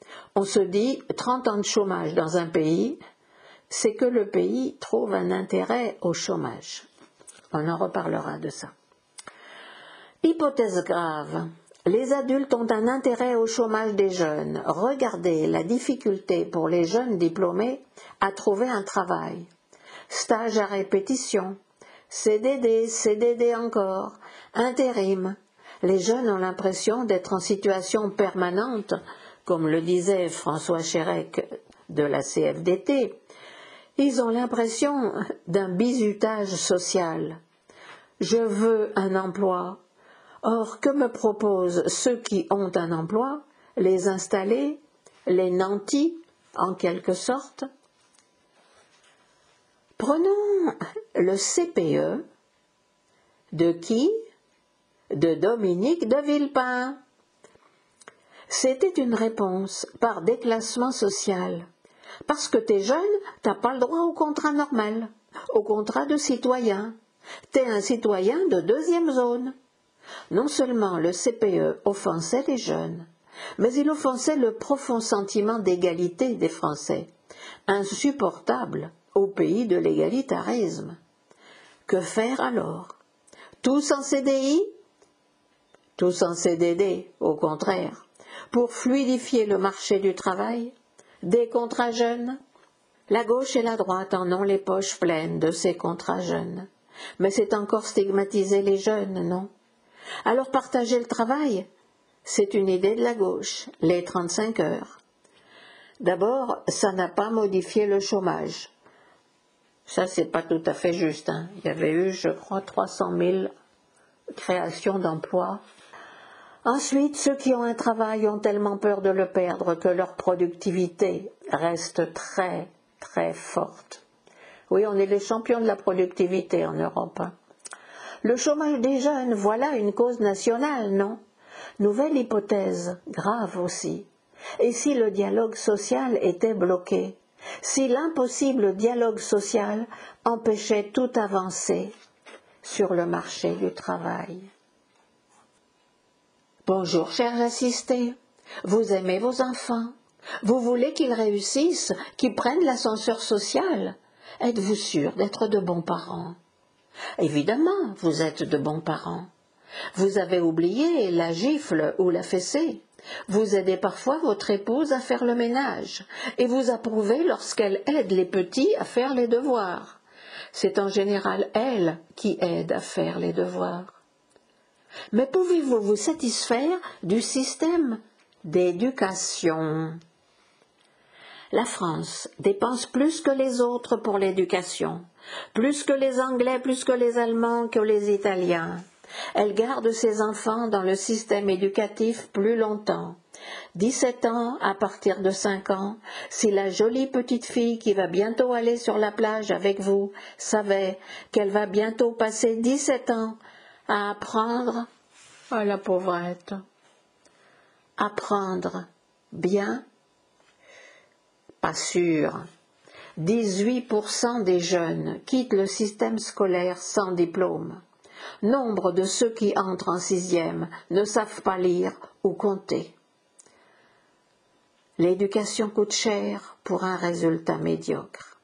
On se dit 30 ans de chômage dans un pays, c'est que le pays trouve un intérêt au chômage. On en reparlera de ça. Hypothèse grave. Les adultes ont un intérêt au chômage des jeunes. Regardez la difficulté pour les jeunes diplômés à trouver un travail. Stage à répétition, CDD, CDD encore, intérim. Les jeunes ont l'impression d'être en situation permanente, comme le disait François Chérec de la CFDT. Ils ont l'impression d'un bizutage social. Je veux un emploi. Or, que me proposent ceux qui ont un emploi? Les installer, les nantis, en quelque sorte. Prenons le CPE. De qui? De Dominique de Villepin. C'était une réponse par déclassement social. Parce que t'es jeune, t'as pas le droit au contrat normal, au contrat de citoyen. T'es un citoyen de deuxième zone. Non seulement le CPE offensait les jeunes, mais il offensait le profond sentiment d'égalité des Français, insupportable au pays de l'égalitarisme. Que faire alors? Tous en CDI? Tous en CDD, au contraire, pour fluidifier le marché du travail? Des contrats jeunes? La gauche et la droite en ont les poches pleines de ces contrats jeunes. Mais c'est encore stigmatiser les jeunes, non? Alors partager le travail, c'est une idée de la gauche, les 35 heures. D'abord, ça n'a pas modifié le chômage. Ça, c'est pas tout à fait juste, hein. Il y avait eu, je crois, 300 000 créations d'emplois. Ensuite, ceux qui ont un travail ont tellement peur de le perdre que leur productivité reste très, très forte. Oui, on est les champions de la productivité en Europe, hein. Le chômage des jeunes, voilà une cause nationale, non? Nouvelle hypothèse, grave aussi. Et si le dialogue social était bloqué? Si l'impossible dialogue social empêchait toute avancée sur le marché du travail? Bonjour, chers assistés. Vous aimez vos enfants? Vous voulez qu'ils réussissent, qu'ils prennent l'ascenseur social? Êtes-vous sûr d'être de bons parents? Évidemment, vous êtes de bons parents. Vous avez oublié la gifle ou la fessée. Vous aidez parfois votre épouse à faire le ménage et vous approuvez lorsqu'elle aide les petits à faire les devoirs. C'est en général elle qui aide à faire les devoirs. Mais pouvez-vous vous satisfaire du système d'éducation? La France dépense plus que les autres pour l'éducation, plus que les Anglais, plus que les Allemands, que les Italiens. Elle garde ses enfants dans le système éducatif plus longtemps. 17 ans à partir de 5 ans, si la jolie petite fille qui va bientôt aller sur la plage avec vous savait qu'elle va bientôt passer 17 ans à apprendre, oh la pauvrette, apprendre bien, pas sûr. 18% des jeunes quittent le système scolaire sans diplôme. Nombre de ceux qui entrent en 6e ne savent pas lire ou compter. L'éducation coûte cher pour un résultat médiocre.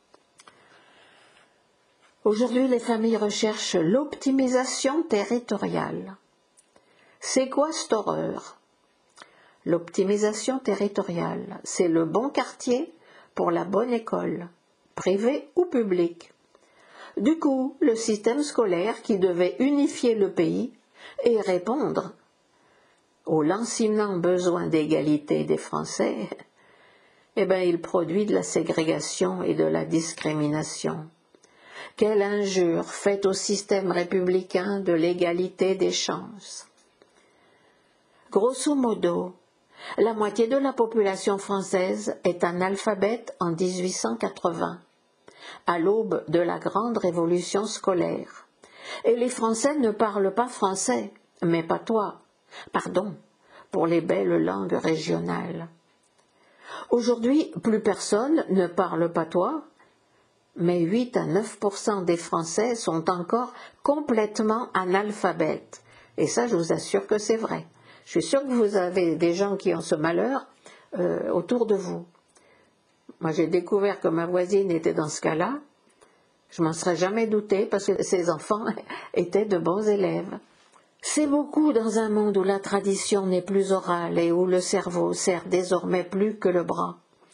Aujourd'hui, les familles recherchent l'optimisation territoriale. C'est quoi cette horreur? L'optimisation territoriale, c'est le bon quartier pour la bonne école, privée ou publique. Du coup, le système scolaire qui devait unifier le pays et répondre aux lancinants besoins d'égalité des Français, il produit de la ségrégation et de la discrimination. Quelle injure faite au système républicain de l'égalité des chances. Grosso modo, la moitié de la population française est analphabète en 1880, à l'aube de la grande révolution scolaire. Et les Français ne parlent pas français, mais patois, pardon, pour les belles langues régionales. Aujourd'hui, plus personne ne parle patois, mais 8 à 9% des Français sont encore complètement analphabètes. Et ça, je vous assure que c'est vrai. Je suis sûre que vous avez des gens qui ont ce malheur, autour de vous. Moi, j'ai découvert que ma voisine était dans ce cas-là. Je m'en serais jamais douté parce que ses enfants étaient de bons élèves. C'est beaucoup dans un monde où la tradition n'est plus orale et où le cerveau sert désormais plus que le bras.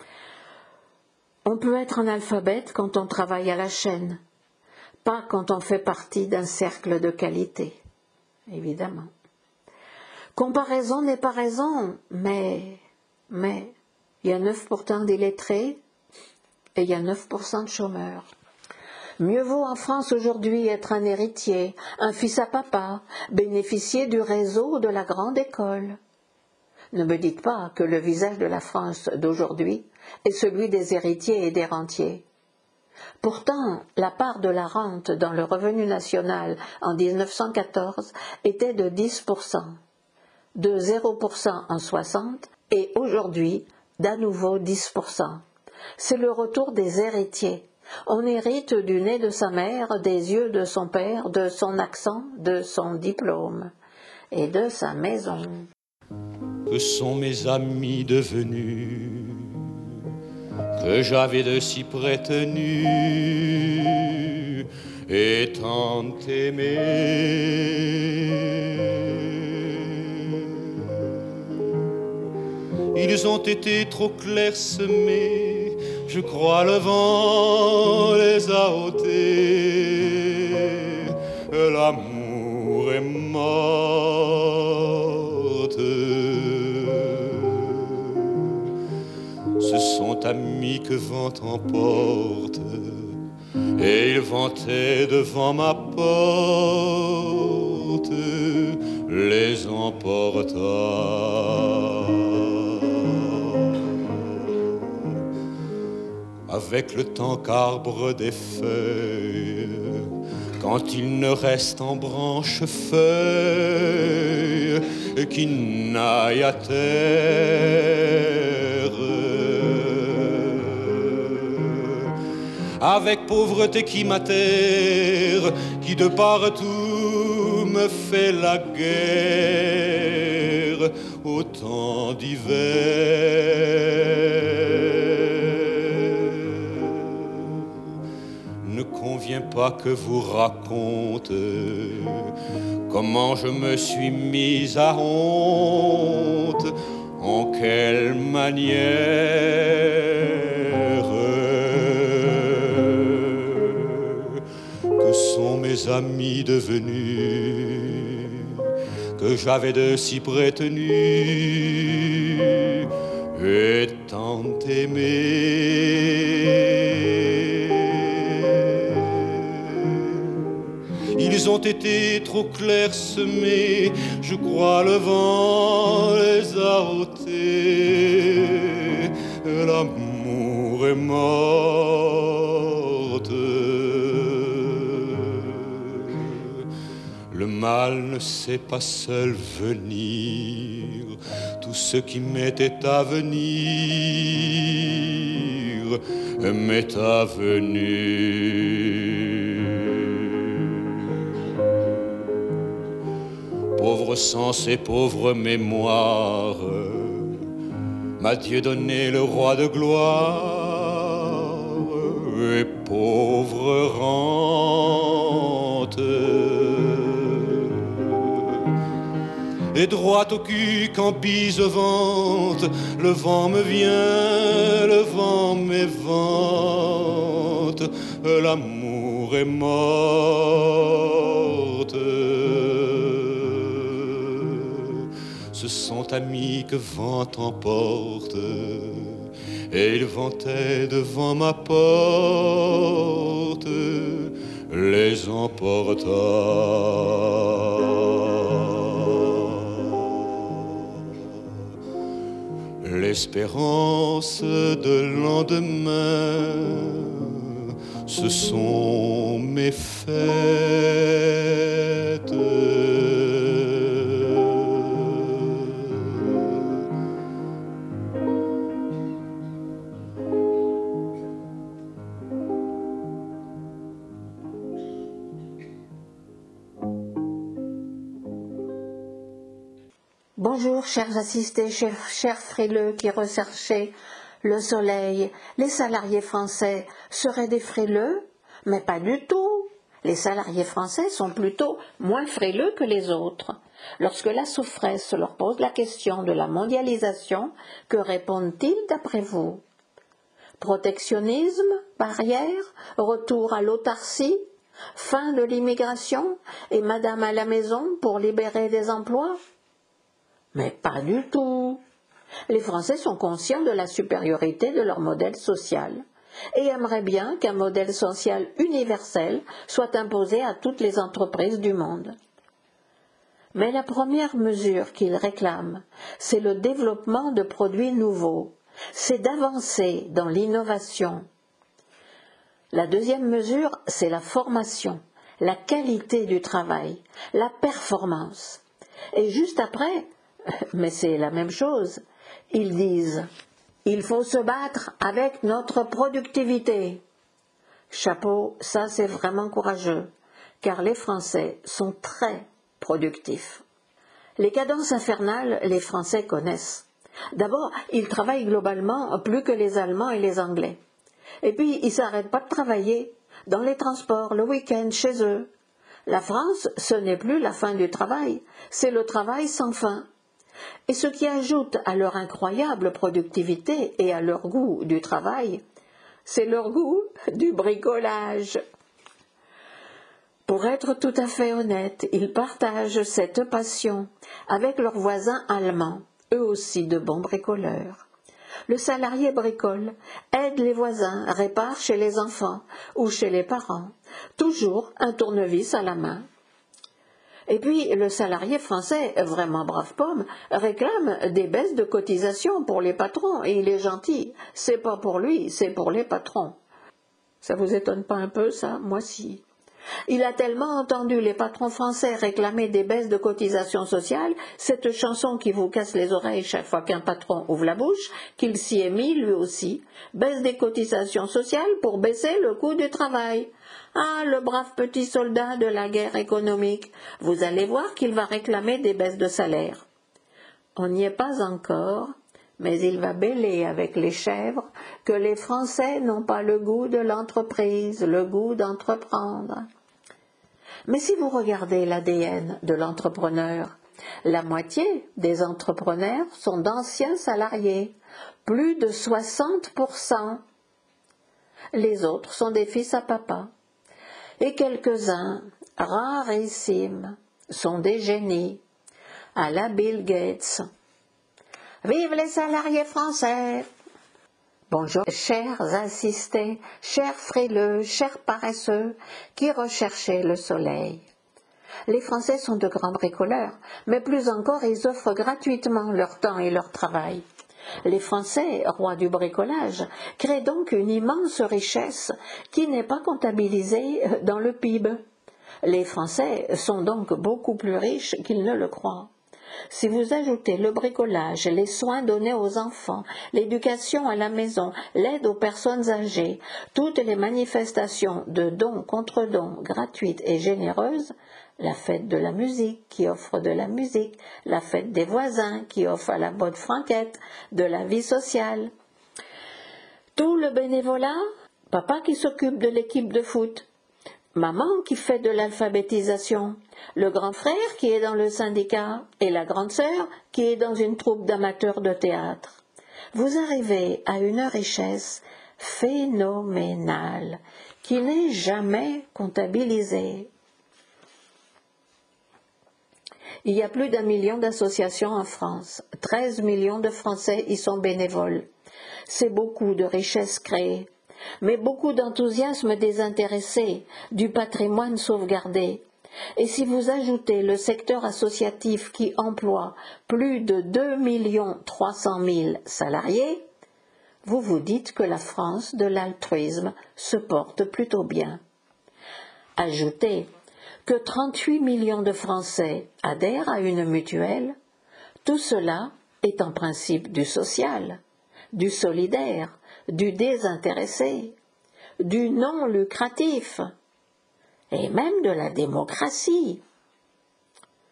On peut être analphabète quand on travaille à la chaîne, pas quand on fait partie d'un cercle de qualité, évidemment. Comparaison n'est pas raison, mais il y a 9% d'illettrés et il y a 9% de chômeurs. Mieux vaut en France aujourd'hui être un héritier, un fils à papa, bénéficier du réseau de la grande école. Ne me dites pas que le visage de la France d'aujourd'hui est celui des héritiers et des rentiers. Pourtant, la part de la rente dans le revenu national en 1914 était de 10%, de 0% en 60 et aujourd'hui d'à nouveau 10%. C'est le retour des héritiers. On hérite du nez de sa mère, des yeux de son père, de son accent, de son diplôme et de sa maison. Que sont mes amis devenus, que j'avais de si près tenus et tant aimés. Ils ont été trop clairsemés, je crois le vent les a ôtés. L'amour est morte. Ce sont amis que vent emporte, et ils vantaient devant ma porte, les emporta. Avec le temps qu'arbre des feuilles, quand il ne reste en branche feuille qui n'aille à terre. Avec pauvreté qui m'atterre, qui de partout me fait la guerre au temps d'hiver. Ne convient pas que vous raconte comment je me suis mis à honte, en quelle manière. Que sont mes amis devenus, que j'avais de si près tenus et tant aimés. Ils ont été trop clairsemés, je crois le vent les a ôtés. L'amour est morte. Le mal ne sait pas seul venir, tout ce qui m'était à venir m'est avenu. Pauvre sens et pauvre mémoire, m'a Dieu donné le roi de gloire, et pauvre rente. Et droit au cul quand bise vente, le vent me vient, le vent m'évente, l'amour est morte. Ce sont amis que vent emporte, et ils vantaient devant ma porte, les emporta. L'espérance de lendemain, ce sont mes fêtes. Bonjour, chers assistés, chers frileux qui recherchez le soleil. Les salariés français seraient des frileux? Mais pas du tout. Les salariés français sont plutôt moins frileux que les autres. Lorsque la souffresse leur pose la question de la mondialisation, que répondent-ils d'après vous? Protectionnisme, barrières, retour à l'autarcie, fin de l'immigration et madame à la maison pour libérer des emplois? Mais pas du tout. Les Français sont conscients de la supériorité de leur modèle social et aimeraient bien qu'un modèle social universel soit imposé à toutes les entreprises du monde. Mais la première mesure qu'ils réclament, c'est le développement de produits nouveaux, c'est d'avancer dans l'innovation. La deuxième mesure, c'est la formation, la qualité du travail, la performance. Et juste après, mais c'est la même chose, ils disent « il faut se battre avec notre productivité ». Chapeau, ça c'est vraiment courageux, car les Français sont très productifs. Les cadences infernales, les Français connaissent. D'abord, ils travaillent globalement plus que les Allemands et les Anglais. Et puis, ils ne s'arrêtent pas de travailler, dans les transports, le week-end, chez eux. La France, ce n'est plus la fin du travail, c'est le travail sans fin. Et ce qui ajoute à leur incroyable productivité et à leur goût du travail, c'est leur goût du bricolage. Pour être tout à fait honnête, ils partagent cette passion avec leurs voisins allemands, eux aussi de bons bricoleurs. Le salarié bricole, aide les voisins, répare chez les enfants ou chez les parents, toujours un tournevis à la main. Et puis, le salarié français, vraiment brave pomme, réclame des baisses de cotisation pour les patrons, et il est gentil. C'est pas pour lui, c'est pour les patrons. Ça vous étonne pas un peu, ça? Moi, si. Il a tellement entendu les patrons français réclamer des baisses de cotisation sociale, cette chanson qui vous casse les oreilles chaque fois qu'un patron ouvre la bouche, qu'il s'y est mis lui aussi. Baisse des cotisations sociales pour baisser le coût du travail. Ah, le brave petit soldat de la guerre économique, vous allez voir qu'il va réclamer des baisses de salaire. On n'y est pas encore, mais il va bêler avec les chèvres que les Français n'ont pas le goût de l'entreprise, le goût d'entreprendre. Mais si vous regardez l'ADN de l'entrepreneur, la moitié des entrepreneurs sont d'anciens salariés, plus de 60%. Les autres sont des fils à papa. Et quelques-uns, rarissimes, sont des génies, à la Bill Gates. Vive les salariés français! Bonjour, chers assistés, chers frileux, chers paresseux, qui recherchez le soleil. Les Français sont de grands bricoleurs, mais plus encore, ils offrent gratuitement leur temps et leur travail. Les Français, rois du bricolage, créent donc une immense richesse qui n'est pas comptabilisée dans le PIB. Les Français sont donc beaucoup plus riches qu'ils ne le croient. Si vous ajoutez le bricolage, les soins donnés aux enfants, l'éducation à la maison, l'aide aux personnes âgées, toutes les manifestations de dons contre dons gratuites et généreuses, la fête de la musique qui offre de la musique, la fête des voisins qui offre à la bonne franquette, de la vie sociale. Tout le bénévolat, papa qui s'occupe de l'équipe de foot, maman qui fait de l'alphabétisation, le grand frère qui est dans le syndicat et la grande sœur qui est dans une troupe d'amateurs de théâtre. Vous arrivez à une richesse phénoménale qui n'est jamais comptabilisée. Il y a plus d'1 million d'associations en France. 13 millions de Français y sont bénévoles. C'est beaucoup de richesses créées, mais beaucoup d'enthousiasme désintéressé, du patrimoine sauvegardé. Et si vous ajoutez le secteur associatif qui emploie plus de 2 300 000 salariés, vous vous dites que la France de l'altruisme se porte plutôt bien. Ajoutez que 38 millions de Français adhèrent à une mutuelle, tout cela est en principe du social, du solidaire, du désintéressé, du non lucratif, et même de la démocratie.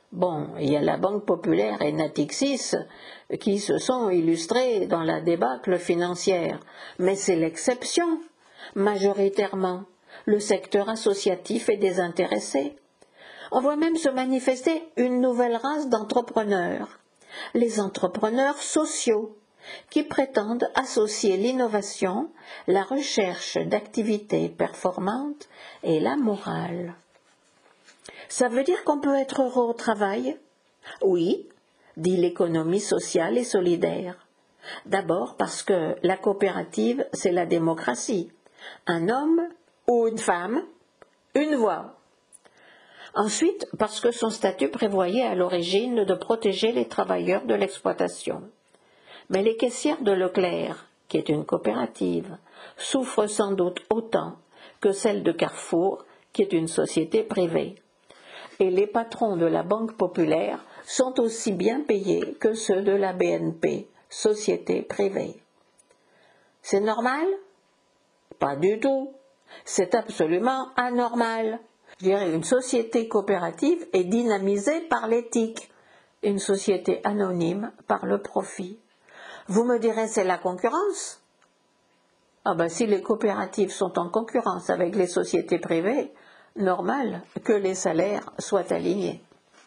Bon, il y a la Banque Populaire et Natixis qui se sont illustrés dans la débâcle financière, mais c'est l'exception. Majoritairement, le secteur associatif est désintéressé. On voit même se manifester une nouvelle race d'entrepreneurs, les entrepreneurs sociaux, qui prétendent associer l'innovation, la recherche d'activités performantes et la morale. Ça veut dire qu'on peut être heureux au travail? Oui, dit l'économie sociale et solidaire. D'abord parce que la coopérative, c'est la démocratie. Un homme ou une femme, une voix. Ensuite, parce que son statut prévoyait à l'origine de protéger les travailleurs de l'exploitation. Mais les caissières de Leclerc, qui est une coopérative, souffrent sans doute autant que celles de Carrefour, qui est une société privée. Et les patrons de la Banque Populaire sont aussi bien payés que ceux de la BNP, société privée. C'est normal? Pas du tout. C'est absolument anormal. Je dirais une société coopérative est dynamisée par l'éthique, une société anonyme par le profit. Vous me direz c'est la concurrence? Ah ben si les coopératives sont en concurrence avec les sociétés privées, normal que les salaires soient alignés.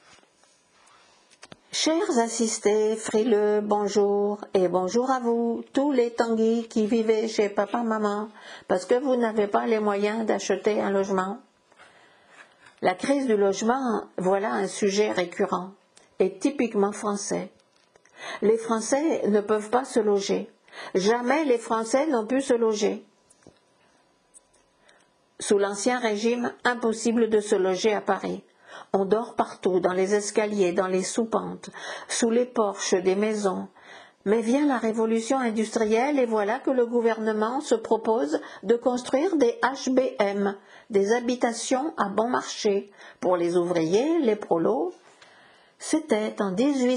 Chers assistés frileux, bonjour, et bonjour à vous, tous les Tanguy qui vivez chez papa-maman, parce que vous n'avez pas les moyens d'acheter un logement. La crise du logement, voilà un sujet récurrent, et typiquement français. Les Français ne peuvent pas se loger. Jamais les Français n'ont pu se loger. Sous l'Ancien Régime, impossible de se loger à Paris. On dort partout, dans les escaliers, dans les soupentes, sous les porches des maisons. Mais vient la révolution industrielle et voilà que le gouvernement se propose de construire des HBM, des habitations à bon marché, pour les ouvriers, les prolos. C'était en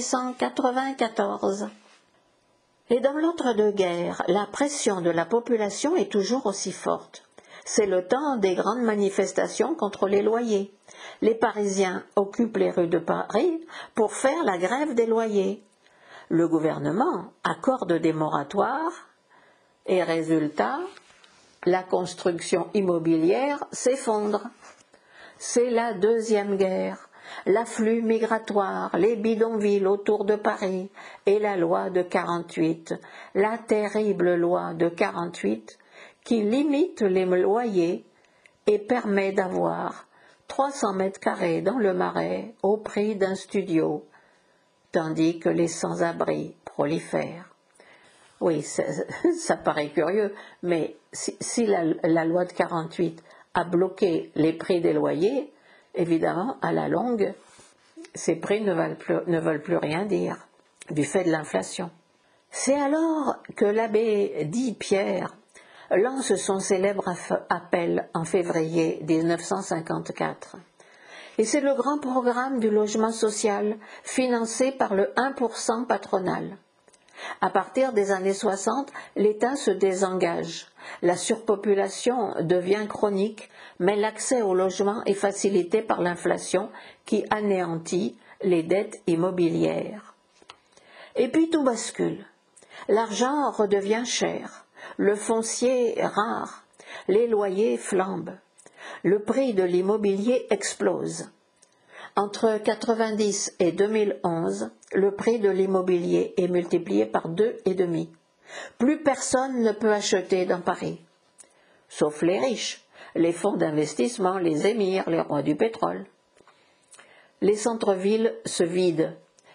1894. Et dans l'entre-deux-guerres, la pression de la population est toujours aussi forte. C'est le temps des grandes manifestations contre les loyers. Les Parisiens occupent les rues de Paris pour faire la grève des loyers. Le gouvernement accorde des moratoires et résultat, la construction immobilière s'effondre. C'est la Deuxième Guerre, l'afflux migratoire, les bidonvilles autour de Paris et la loi de 48, la terrible loi de 48 qui limite les loyers et permet d'avoir 300 mètres carrés dans le Marais au prix d'un studio, tandis que les sans-abri prolifèrent. Oui, ça paraît curieux, mais si la loi de 48 a bloqué les prix des loyers, évidemment, à la longue, ces prix ne veulent plus rien dire, du fait de l'inflation. C'est alors que l'abbé dit Pierre lance son célèbre appel en février 1954. Et c'est le grand programme du logement social financé par le 1% patronal. À partir des années 60, l'État se désengage. La surpopulation devient chronique, mais l'accès au logement est facilité par l'inflation qui anéantit les dettes immobilières. Et puis tout bascule. L'argent redevient cher. Le foncier est rare, les loyers flambent, le prix de l'immobilier explose. Entre 1990 et 2011, le prix de l'immobilier est multiplié par 2,5. Plus personne ne peut acheter dans Paris, sauf les riches, les fonds d'investissement, les émirs, les rois du pétrole. Les centres-villes se vident.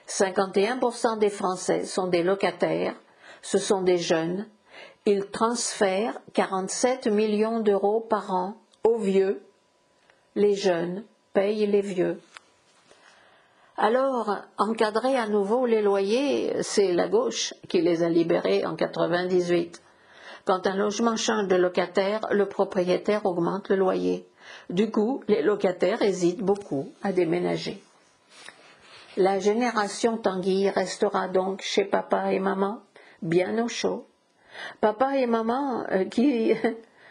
51% des Français sont des locataires, ce sont des jeunes. Ils transfèrent 47 millions d'euros par an aux vieux. Les jeunes payent les vieux. Alors, encadrer à nouveau les loyers, c'est la gauche qui les a libérés en 1998. Quand un logement change de locataire, le propriétaire augmente le loyer. Du coup, les locataires hésitent beaucoup à déménager. La génération Tanguy restera donc chez papa et maman, bien au chaud. Papa et maman qui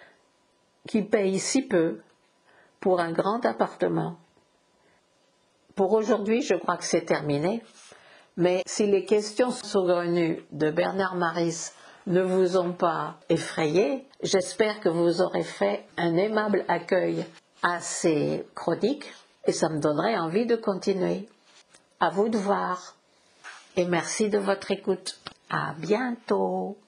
payent si peu pour un grand appartement. Pour aujourd'hui, je crois que c'est terminé. Mais si les questions saugrenues de Bernard Maris ne vous ont pas effrayé, j'espère que vous aurez fait un aimable accueil à ces chroniques et ça me donnerait envie de continuer. À vous de voir et merci de votre écoute. À bientôt.